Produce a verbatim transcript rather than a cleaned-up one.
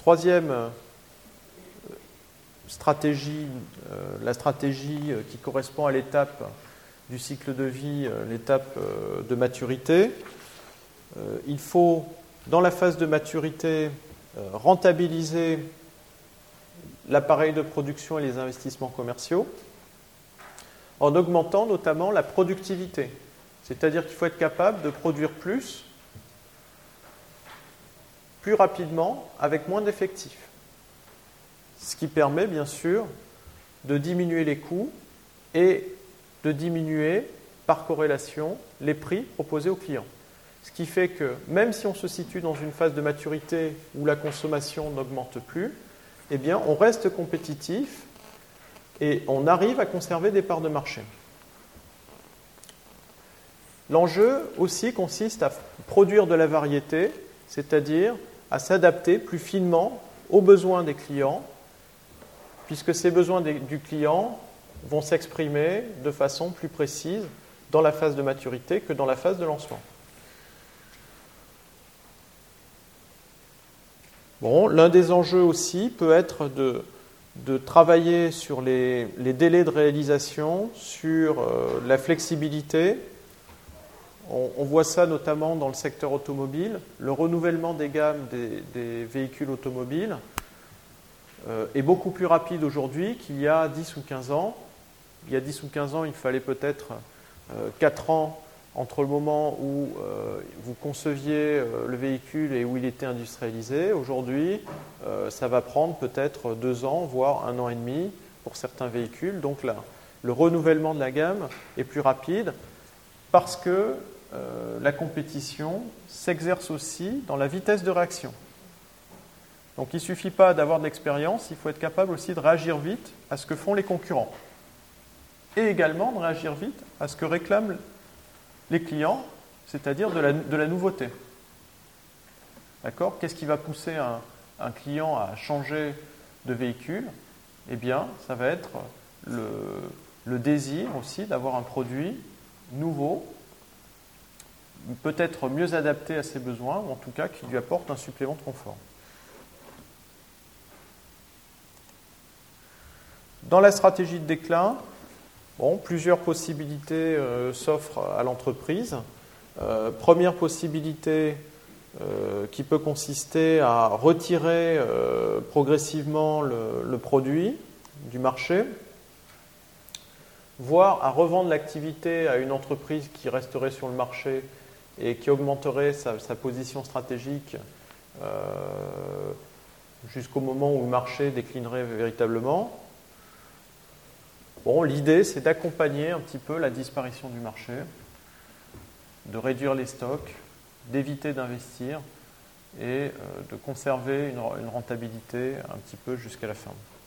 Troisième stratégie, euh, la stratégie qui correspond à l'étape du cycle de vie, euh, l'étape euh, de maturité. Euh, il faut, dans la phase de maturité, euh, rentabiliser l'appareil de production et les investissements commerciaux en augmentant notamment la productivité. C'est-à-dire qu'il faut être capable de produire plus, plus rapidement, avec moins d'effectifs. Ce qui permet, bien sûr, de diminuer les coûts et de diminuer, par corrélation, les prix proposés aux clients. Ce qui fait que, même si on se situe dans une phase de maturité où la consommation n'augmente plus, eh bien, on reste compétitif et on arrive à conserver des parts de marché. L'enjeu aussi consiste à produire de la variété, c'est-à-dire à s'adapter plus finement aux besoins des clients, puisque ces besoins des, du client vont s'exprimer de façon plus précise dans la phase de maturité que dans la phase de lancement. Bon, l'un des enjeux aussi peut être de, de travailler sur les, les délais de réalisation, sur euh, la flexibilité. On, on voit ça notamment dans le secteur automobile. Le renouvellement des gammes des, des véhicules automobiles euh, est beaucoup plus rapide aujourd'hui qu'il y a dix ou quinze ans. Il y a dix ou quinze ans, il fallait peut-être euh, quatre ans entre le moment où euh, vous conceviez euh, le véhicule et où il était industrialisé. Aujourd'hui, euh, ça va prendre peut-être deux ans, voire un an et demi pour certains véhicules. Donc là, le renouvellement de la gamme est plus rapide parce que euh, la compétition s'exerce aussi dans la vitesse de réaction. Donc il ne suffit pas d'avoir de l'expérience, il faut être capable aussi de réagir vite à ce que font les concurrents. Et également de réagir vite à ce que réclament les clients, c'est-à-dire de la, de la nouveauté. D'accord ? Qu'est-ce qui va pousser un, un client à changer de véhicule ? Eh bien, ça va être le, le désir aussi d'avoir un produit nouveau, peut-être mieux adapté à ses besoins, ou en tout cas qui lui apporte un supplément de confort. Dans la stratégie de déclin, bon, plusieurs possibilités euh, s'offrent à l'entreprise. Euh, première possibilité euh, qui peut consister à retirer euh, progressivement le, le produit du marché, voire à revendre l'activité à une entreprise qui resterait sur le marché et qui augmenterait sa, sa position stratégique euh, jusqu'au moment où le marché déclinerait véritablement. Bon, l'idée, c'est d'accompagner un petit peu la disparition du marché, de réduire les stocks, d'éviter d'investir et euh, de conserver une, une rentabilité un petit peu jusqu'à la fin.